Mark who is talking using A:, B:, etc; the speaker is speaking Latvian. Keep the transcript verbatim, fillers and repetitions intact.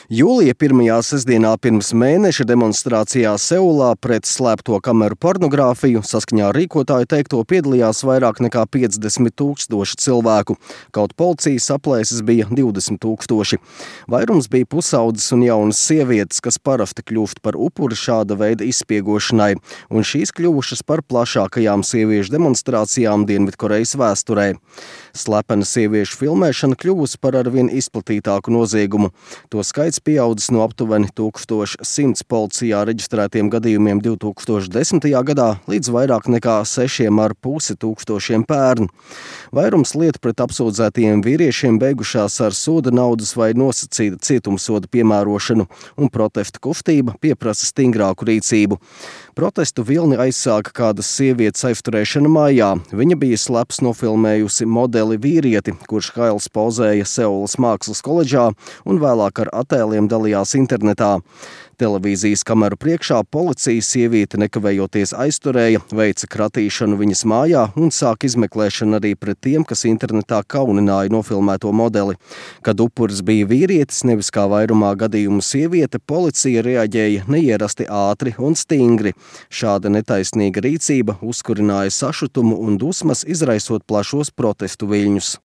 A: Jūlija pirmajā sestdienā pirms mēneša demonstrācijā Seulā pret slēpto kameru pornogrāfiju saskaņā ar rīkotāju teikto piedalījās vairāk nekā piecdesmit tūkstoši cilvēku, kaut policijas aplēses bija divdesmit tūkstoši. Vairums bija pusaudzes un jaunas sievietes, kas parasti kļūst par upuri šāda veida izspiegošanai, un šīs kļuvušas par plašākajām sieviešu demonstrācijām Dienvidkorejas vēsturē. Slepena sieviešu filmēšana kļuvusi par arvien izplatītāku noziegumu. To skaits pieaudzis no aptuveni tūkstoš simts policijā reģistrētiem gadījumiem divi tūkstoši desmitajā gadā līdz vairāk nekā sešiem ar pusi tūkstošiem pērn. Vairums lietu pret apsūdzētajiem vīriešiem beigušās ar soda naudas vai nosacīta cietumsoda piemērošanu, un protesta kustība pieprasa stingrāku rīcību. Protestu vilni aizsāka kādas sievietes aizturēšana mājā. Viņa bija sleps nofilmējusi modeli vīrieti, kurš hails pozēja Seulas mākslas koledžā un vēlāk ar attēliem dalījās internetā. Televīzijas kameru priekšā policija sievieti nekavējoties aizturēja, veica kratīšanu viņas mājā un sāka izmeklēšanu arī pret tiem, kas internetā kaunināja nofilmēto modeli. Kad upuris bija vīrietis, nevis kā vairumā gadījumu sieviete, policija reaģēja neierasti ātri un stingri. Šāda netaisnīga rīcība uzkurināja sašutumu un dusmas, izraisot plašos protestu viļņus.